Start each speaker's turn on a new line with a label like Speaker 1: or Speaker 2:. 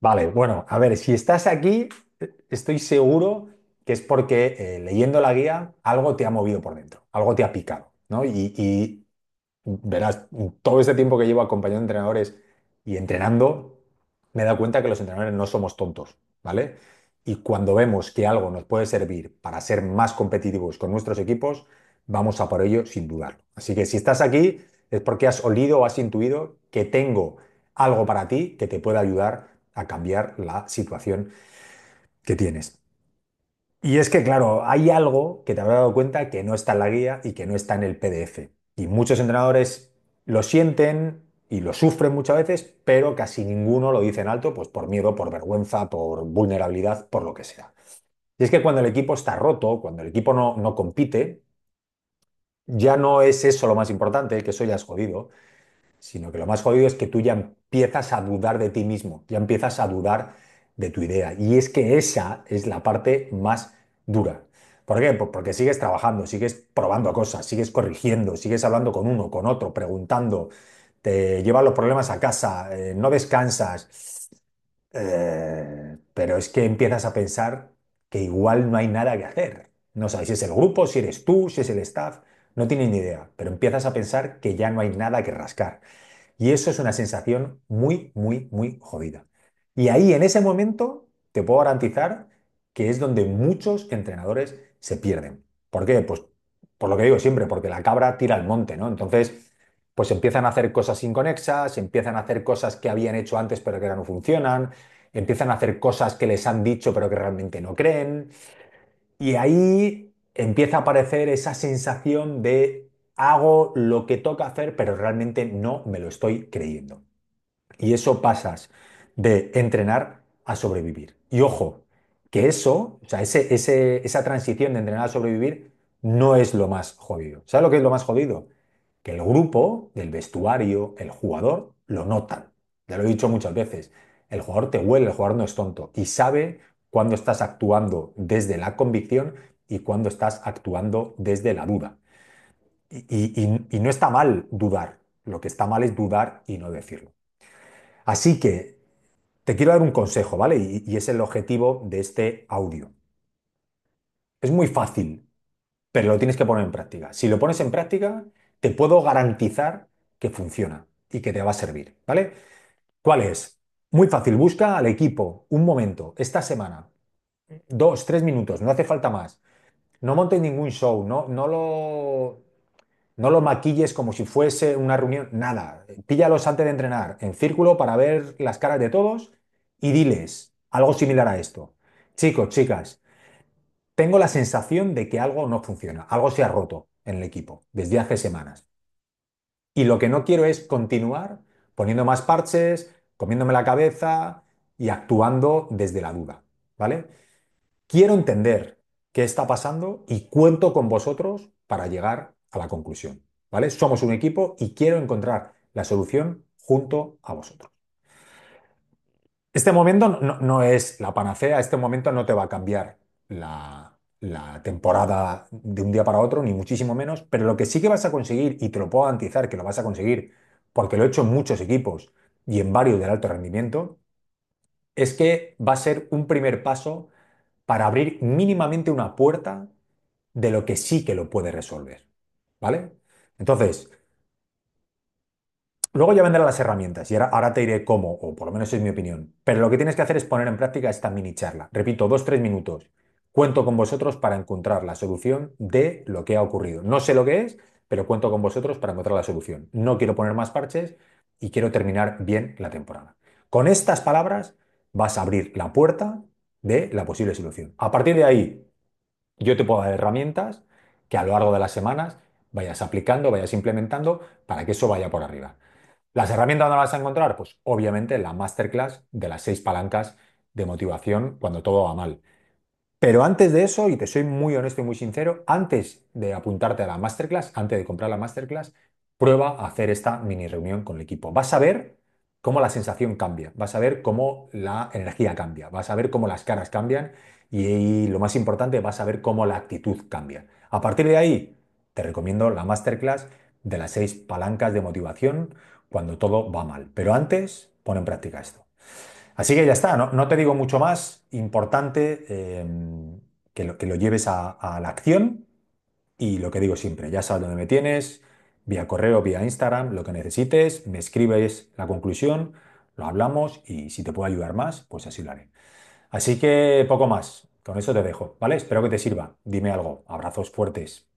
Speaker 1: Vale, bueno, a ver, si estás aquí, estoy seguro que es porque leyendo la guía algo te ha movido por dentro, algo te ha picado, ¿no? Y verás, todo este tiempo que llevo acompañando entrenadores y entrenando, me he dado cuenta que los entrenadores no somos tontos, ¿vale? Y cuando vemos que algo nos puede servir para ser más competitivos con nuestros equipos, vamos a por ello sin dudarlo. Así que si estás aquí es porque has olido o has intuido que tengo algo para ti que te pueda ayudar a cambiar la situación que tienes. Y es que, claro, hay algo que te habrás dado cuenta que no está en la guía y que no está en el PDF. Y muchos entrenadores lo sienten y lo sufren muchas veces, pero casi ninguno lo dice en alto, pues por miedo, por vergüenza, por vulnerabilidad, por lo que sea. Y es que cuando el equipo está roto, cuando el equipo no compite, ya no es eso lo más importante, que eso ya es jodido, sino que lo más jodido es que tú ya empiezas a dudar de ti mismo, ya empiezas a dudar de tu idea. Y es que esa es la parte más dura. ¿Por qué? Pues porque sigues trabajando, sigues probando cosas, sigues corrigiendo, sigues hablando con uno, con otro, preguntando, te llevas los problemas a casa, no descansas. Pero es que empiezas a pensar que igual no hay nada que hacer. No sabes si es el grupo, si eres tú, si es el staff, no tienes ni idea, pero empiezas a pensar que ya no hay nada que rascar. Y eso es una sensación muy, muy, muy jodida. Y ahí, en ese momento, te puedo garantizar que es donde muchos entrenadores se pierden. ¿Por qué? Pues por lo que digo siempre, porque la cabra tira al monte, ¿no? Entonces, pues empiezan a hacer cosas inconexas, empiezan a hacer cosas que habían hecho antes pero que ahora no funcionan, empiezan a hacer cosas que les han dicho pero que realmente no creen. Y ahí empieza a aparecer esa sensación de hago lo que toca hacer, pero realmente no me lo estoy creyendo. Y eso pasas de entrenar a sobrevivir. Y ojo, que eso, o sea, esa transición de entrenar a sobrevivir no es lo más jodido. ¿Sabes lo que es lo más jodido? Que el grupo, del vestuario, el jugador, lo notan. Ya lo he dicho muchas veces. El jugador te huele, el jugador no es tonto y sabe cuándo estás actuando desde la convicción y cuándo estás actuando desde la duda. Y no está mal dudar. Lo que está mal es dudar y no decirlo. Así que te quiero dar un consejo, ¿vale? Y es el objetivo de este audio. Es muy fácil, pero lo tienes que poner en práctica. Si lo pones en práctica, te puedo garantizar que funciona y que te va a servir, ¿vale? ¿Cuál es? Muy fácil, busca al equipo un momento, esta semana, 2, 3 minutos, no hace falta más. No montes ningún show, no lo maquilles como si fuese una reunión, nada. Píllalos antes de entrenar en círculo para ver las caras de todos y diles algo similar a esto. Chicos, chicas, tengo la sensación de que algo no funciona, algo se ha roto en el equipo desde hace semanas. Y lo que no quiero es continuar poniendo más parches, comiéndome la cabeza y actuando desde la duda, ¿vale? Quiero entender qué está pasando y cuento con vosotros para llegar a la conclusión, ¿vale? Somos un equipo y quiero encontrar la solución junto a vosotros. Este momento no es la panacea, este momento no te va a cambiar la temporada de un día para otro, ni muchísimo menos, pero lo que sí que vas a conseguir, y te lo puedo garantizar que lo vas a conseguir, porque lo he hecho en muchos equipos y en varios del alto rendimiento, es que va a ser un primer paso para abrir mínimamente una puerta de lo que sí que lo puede resolver, ¿vale? Entonces, luego ya vendrán las herramientas y ahora te diré cómo, o por lo menos es mi opinión. Pero lo que tienes que hacer es poner en práctica esta mini charla. Repito, 2, 3 minutos. Cuento con vosotros para encontrar la solución de lo que ha ocurrido. No sé lo que es, pero cuento con vosotros para encontrar la solución. No quiero poner más parches y quiero terminar bien la temporada. Con estas palabras vas a abrir la puerta de la posible solución. A partir de ahí, yo te puedo dar herramientas que a lo largo de las semanas vayas aplicando, vayas implementando para que eso vaya por arriba. ¿Las herramientas dónde las vas a encontrar? Pues obviamente en la masterclass de las 6 palancas de motivación cuando todo va mal. Pero antes de eso, y te soy muy honesto y muy sincero, antes de apuntarte a la masterclass, antes de comprar la masterclass, prueba a hacer esta mini reunión con el equipo. Vas a ver cómo la sensación cambia, vas a ver cómo la energía cambia, vas a ver cómo las caras cambian y lo más importante, vas a ver cómo la actitud cambia. A partir de ahí, te recomiendo la masterclass de las 6 palancas de motivación cuando todo va mal. Pero antes, pon en práctica esto. Así que ya está, no te digo mucho más. Importante que lo lleves a la acción y lo que digo siempre, ya sabes dónde me tienes, vía correo, vía Instagram, lo que necesites, me escribes la conclusión, lo hablamos y si te puedo ayudar más, pues así lo haré. Así que poco más, con eso te dejo, ¿vale? Espero que te sirva. Dime algo. Abrazos fuertes.